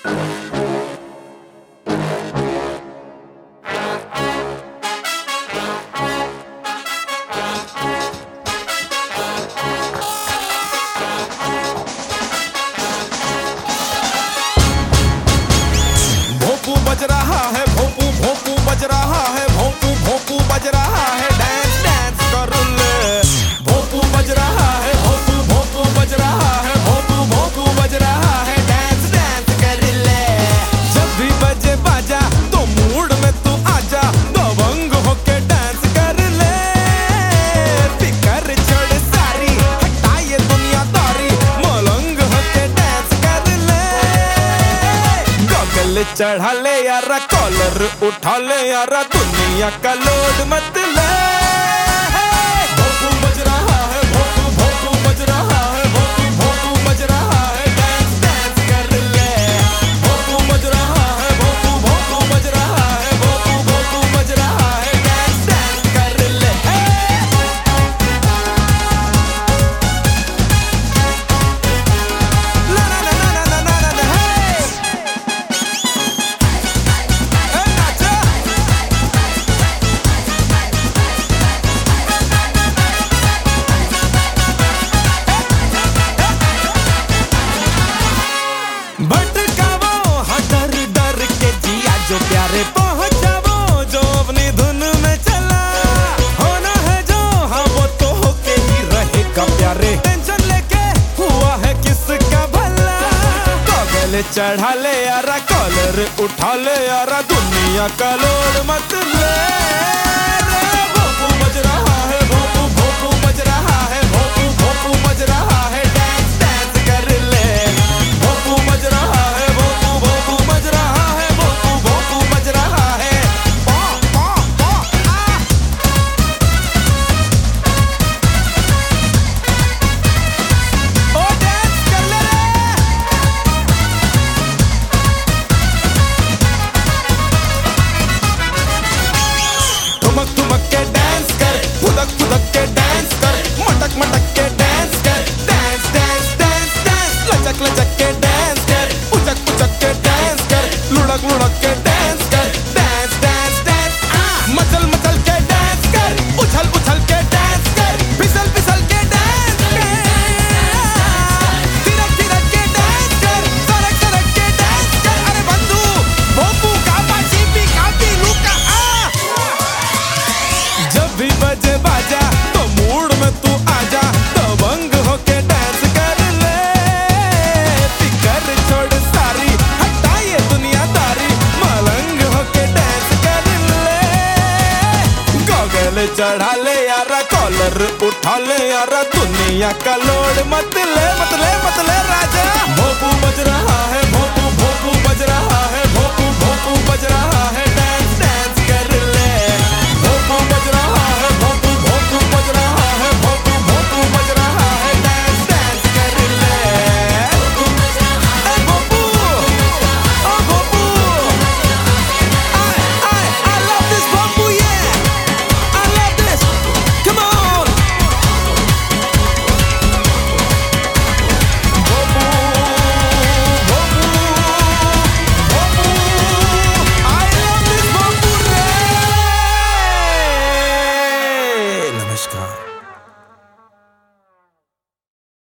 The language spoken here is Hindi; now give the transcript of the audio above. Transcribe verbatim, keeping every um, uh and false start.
भोंपू बज रहा है, भोंपू भोंपू बज रहा है, भोंपू भोंपू बज रहा है, डांस डांस कर ले। भोंपू बज रहा है, भोंपू भोंपू बज रहा है, भोंपू भोंपू बज रहा है, डांस डांस कर ले। जब भी बजे बाजा तो मूड में तू आजा, दबंग होके डांस कर ले। फिकर छोड़ सारी, हटा ये दुनियादारी, मलंग होके डांस कर ले। गॉगल चढ़ा ले यारा, कॉलर उठा ले यारा, दुनिया का लोड मत ले। भोंपू बज रहा है, भोंपू भोंपू बज रहा है, भोंपू भोंपू बज रहा है, डांस डांस कर ले। भोंपू बज रहा है, भोंपू भोंपू बज रहा है, भोंपू भोंपू बज रहा है, डांस डांस कर ले। ला ला ला ला ला ला ला हे। भटकावो हाँ डर डर के जिया, जो प्यारे पहुंच जावो, जो अपनी धुन में चला। होना है जो हाँ वो तो होके ही रहेगा प्यारे, टेंशन लेके हुआ है किसका भला। गॉगल चढ़ा ले यारा, कॉलर उठा ले यारा, दुनिया का लोड मत ले। भोंपू बज रहा है, भोंपू भोंपू बज रहा है, भोंपू भोंपू बज रहा है, डांस डांस कर ले। भोंपू बज रहा है, भोंपू भोंपू बज रहा है, भोंपू भोंपू बज रहा है, पॉ पॉ पॉ आ। ओ डांस कर ले रे। ठुमक ठुमक के डांस कर, फुदक फुदक के डांस कर, मटक मटक के डांस कर, डांस डांस डांस डांस। लचक लचक के डांस कर, उचक उचक के डांस कर, लुढ़क लुढ़क के डांस कर, डांस डांस डांस आ। मचल मचल के डांस कर, उछल उछल के डांस कर, फिसल फिसल के डांस कर, थिरक थिरक के डांस कर, सरक सरक के डांस कर। अरे बंधु भोंपू कापा चीपी कापी लूका आ। जब भी बजे बाजा तो मूड में तू आजा, दबंग होके डांस कर ले। फिकर छोड़ सारी, हटा ये दुनियादारी, मलंग होके डांस कर ले। गॉगल चढ़ा ले यारा, कॉलर उठा ले यारा, दुनिया का लोड मत ले मत ले मत ले राजा। भोंपू बज रहा है, भोंपू भोंपू बज रहा है, भोंपू भोंपू बज रहा है, डांस डांस कर ले। भोंपू बज रहा है, भोंपू भोंपू बज रहा है, भोंपू भोंपू बज रहा है, डांस डांस कर ले। ए भोंपू, ओ भोंपू, I I I love this भोंपू, yeah, I love this, come on। भोंपू भोंपू भोंपू, I love this भोंपू रे। नमस्कार।